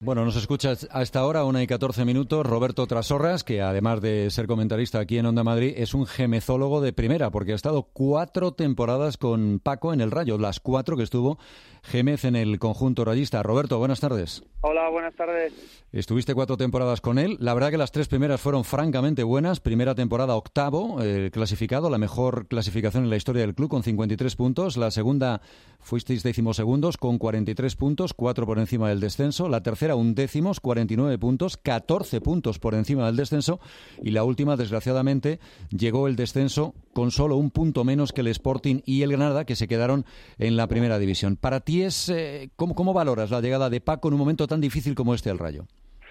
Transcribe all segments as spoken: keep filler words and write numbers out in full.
Bueno, nos escucha a esta hora, una y catorce minutos, Roberto Trasorras, que además de ser comentarista aquí en Onda Madrid, es un gemezólogo de primera, porque ha estado cuatro temporadas con Paco en el Rayo, las cuatro que estuvo Gémez en el conjunto rayista. Roberto, buenas tardes. Hola, buenas tardes. Estuviste cuatro temporadas con él. La verdad que las tres primeras fueron francamente buenas. Primera temporada octavo, eh, clasificado, la mejor clasificación en la historia del club con cincuenta y tres puntos. La segunda fuisteis decimosegundos con cuarenta y tres puntos, cuatro por encima del descenso. La tercera undécimos, cuarenta y nueve puntos, catorce puntos por encima del descenso. Y la última, desgraciadamente, llegó el descenso con solo un punto menos que el Sporting y el Granada, que se quedaron en la primera división. Para ti es, eh, ¿cómo, ¿cómo valoras la llegada de Paco en un momento tan difícil como este al Rayo?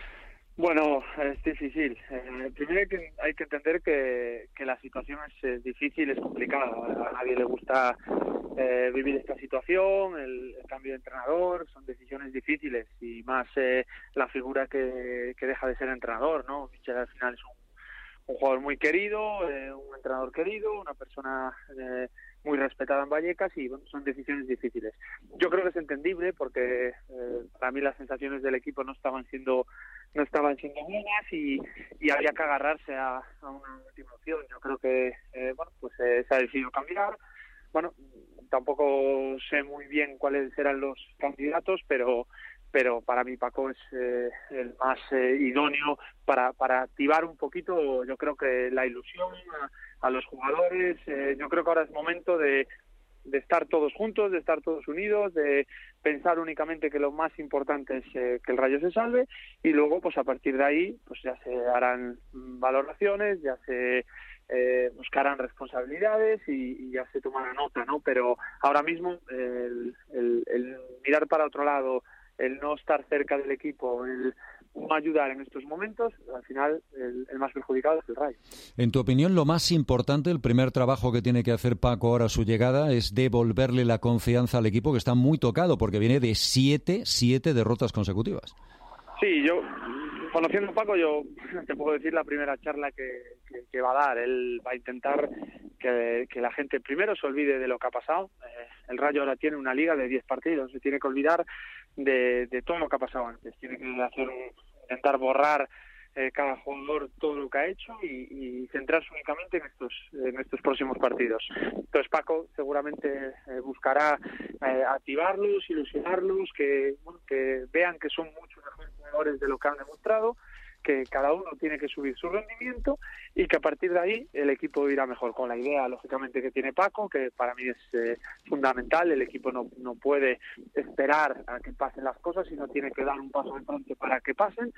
Bueno, es difícil. Eh, primero hay que, hay que entender que, que la situación es, es difícil, es complicada. A nadie le gusta eh, vivir esta situación, el, el cambio de entrenador, son decisiones difíciles y más eh, la figura que, que deja de ser entrenador, ¿no? Michel al final es un, un jugador muy querido, eh, un entrenador querido, una persona eh, muy respetada en Vallecas y bueno, son decisiones difíciles. Yo creo que es entendible porque eh, para mí las sensaciones del equipo no estaban siendo no estaban siendo buenas y, y había que agarrarse a, a una última opción. Yo creo que eh, bueno pues eh, se ha decidido cambiar. Bueno, tampoco sé muy bien cuáles eran los candidatos, pero pero para mí Paco es eh, el más eh, idóneo para para activar un poquito, yo creo que la ilusión a, a los jugadores. Eh, yo creo que ahora es momento de de estar todos juntos, de estar todos unidos, de pensar únicamente que lo más importante es eh, que el Rayo se salve y luego pues a partir de ahí pues ya se harán valoraciones, ya se eh, buscarán responsabilidades y, y ya se tomará nota, ¿no? Pero ahora mismo eh, el, el, el mirar para otro lado, el no estar cerca del equipo, el no ayudar en estos momentos, al final el, el más perjudicado es el Rayo. En tu opinión, lo más importante, el primer trabajo que tiene que hacer Paco ahora a su llegada es devolverle la confianza al equipo, que está muy tocado porque viene de siete, siete derrotas consecutivas. Sí, yo, conociendo a Paco, yo te puedo decir la primera charla que, que, que va a dar. Él va a intentar que, que la gente primero se olvide de lo que ha pasado. Eh, el Rayo ahora tiene una liga de diez partidos, se tiene que olvidar de, de todo lo que ha pasado antes. Tiene que hacer un, intentar borrar eh, cada jugador todo lo que ha hecho y, y centrarse únicamente en estos en estos próximos partidos. Entonces Paco seguramente eh, buscará eh, activarlos, ilusionarlos, que, bueno, que vean que son mucho mejores jugadores de lo que han demostrado, que cada uno tiene que subir su rendimiento y que a partir de ahí el equipo irá mejor, con la idea lógicamente que tiene Paco, que para mí es eh, fundamental. El equipo no, no puede esperar a que pasen las cosas, sino tiene que dar un paso de frente para que pasen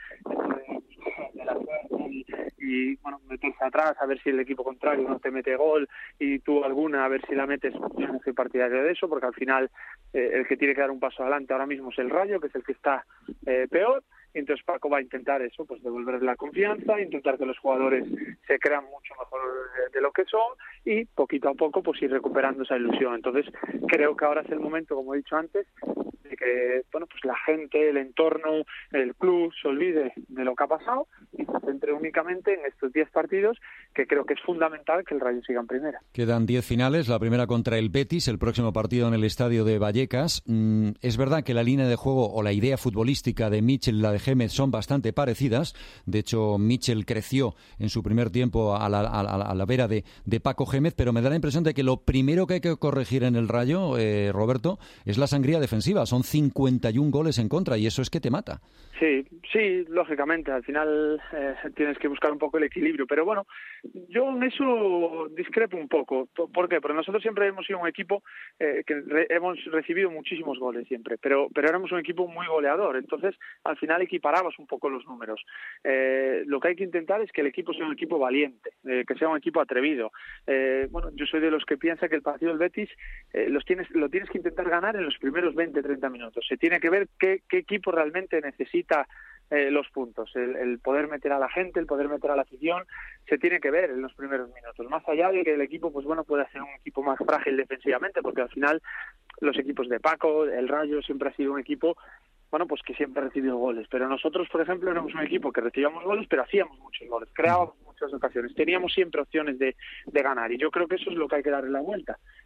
de la y, y bueno, meterse atrás a ver si el equipo contrario no te mete gol y tú alguna a ver si la metes. Yo no soy partidario de eso porque al final eh, el que tiene que dar un paso adelante ahora mismo es el Rayo, que es el que está eh, peor. Entonces Paco va a intentar eso, pues devolverle la confianza, intentar que los jugadores se crean mucho mejor de, de lo que son y poquito a poco pues ir recuperando esa ilusión. Entonces creo que ahora es el momento, como he dicho antes, de que bueno pues la gente, el entorno, el club se olvide de lo que ha pasado y se centre únicamente en estos diez partidos, que creo que es fundamental que el Rayo siga en primera. Quedan diez finales, la primera contra el Betis, el próximo partido en el estadio de Vallecas. Mm, es verdad que la línea de juego o la idea futbolística de Michel y la de Gémez son bastante parecidas. De hecho, Michel creció en su primer tiempo a la, a la, a la vera de, de Paco Gémez, pero me da la impresión de que lo primero que hay que corregir en el Rayo, eh, Roberto, es la sangría defensiva. Son cincuenta y un goles en contra y eso es que te mata. Sí, sí, lógicamente, al final eh, tienes que buscar un poco el equilibrio, pero bueno, yo en eso discrepo un poco. ¿Por qué? Porque nosotros siempre hemos sido un equipo eh, que re- hemos recibido muchísimos goles siempre, pero pero éramos un equipo muy goleador, entonces al final equiparabas un poco los números. Eh, lo que hay que intentar es que el equipo sea un equipo valiente, eh, que sea un equipo atrevido. Eh, bueno, yo soy de los que piensa que el partido del Betis eh, los tienes, lo tienes que intentar ganar en los primeros veinte treinta minutos. Se tiene que ver qué, qué equipo realmente necesita Eh, los puntos, el, el poder meter a la gente, el poder meter a la afición, se tiene que ver en los primeros minutos, más allá de que el equipo pues bueno pueda ser un equipo más frágil defensivamente, porque al final los equipos de Paco, el Rayo siempre ha sido un equipo bueno pues que siempre ha recibido goles, pero nosotros por ejemplo éramos un equipo que recibíamos goles pero hacíamos muchos goles, creábamos muchas ocasiones, teníamos siempre opciones de, de ganar y yo creo que eso es lo que hay que darle la vuelta.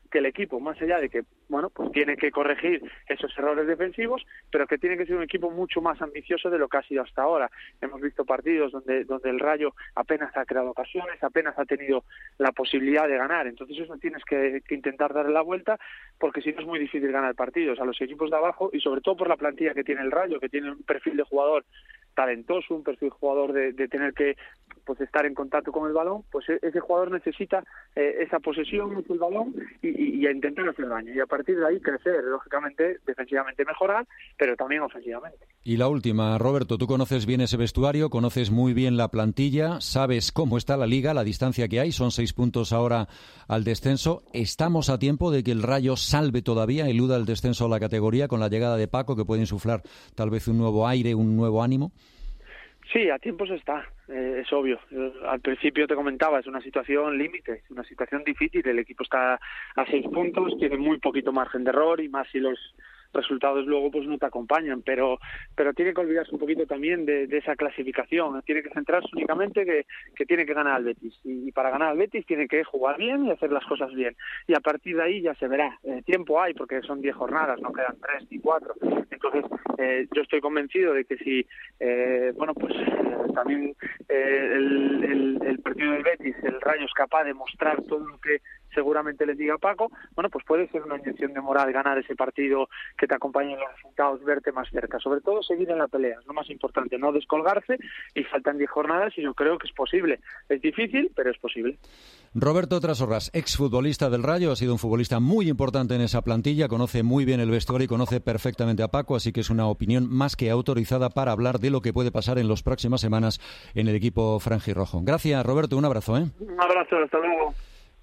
que el equipo, más allá de que, bueno, pues tiene que corregir esos errores defensivos, pero que tiene que ser un equipo mucho más ambicioso de lo que ha sido hasta ahora. Hemos visto partidos donde, donde el Rayo apenas ha creado ocasiones, apenas ha tenido la posibilidad de ganar. Entonces eso tienes que, que intentar darle la vuelta, porque si no es muy difícil ganar partidos a los equipos de abajo, y sobre todo por la plantilla que tiene el Rayo, que tiene un perfil de jugador talentoso, un perfil de jugador de, de tener que pues estar en contacto con el balón, pues ese jugador necesita eh, esa posesión, el balón, y, y, y a intentar hacer daño, y a partir de ahí crecer, lógicamente, defensivamente mejorar, pero también ofensivamente. Y la última, Roberto, tú conoces bien ese vestuario, conoces muy bien la plantilla, sabes cómo está la Liga, la distancia que hay, son seis puntos ahora al descenso. ¿Estamos a tiempo de que el Rayo salve todavía, eluda el descenso a la categoría con la llegada de Paco, que puede insuflar tal vez un nuevo aire, un nuevo ánimo? Sí, a tiempo se está, eh, es obvio. Eh, al principio te comentaba, es una situación límite, es una situación difícil. El equipo está a seis puntos, tiene muy poquito margen de error, y más si los resultados luego pues no te acompañan, pero pero tiene que olvidarse un poquito también de, de esa clasificación, tiene que centrarse únicamente que, que tiene que ganar al Betis, y, y para ganar al Betis tiene que jugar bien y hacer las cosas bien, y a partir de ahí ya se verá. Eh, tiempo hay, porque son diez jornadas, no quedan tres ni cuatro, entonces eh, yo estoy convencido de que si eh, bueno pues eh, también eh, el, el, el partido del Betis, el Rayo es capaz de mostrar todo lo que seguramente les diga Paco, bueno, pues puede ser una inyección de moral ganar ese partido, que te acompañe en los resultados, verte más cerca. Sobre todo seguir en la pelea, es lo más importante, no descolgarse, y faltan diez jornadas y yo creo que es posible. Es difícil, pero es posible. Roberto Trasorras, exfutbolista del Rayo, ha sido un futbolista muy importante en esa plantilla, conoce muy bien el vestuario y conoce perfectamente a Paco, así que es una opinión más que autorizada para hablar de lo que puede pasar en las próximas semanas en el equipo franjirrojo. Gracias, Roberto, un abrazo. ¿eh? Un abrazo, hasta luego.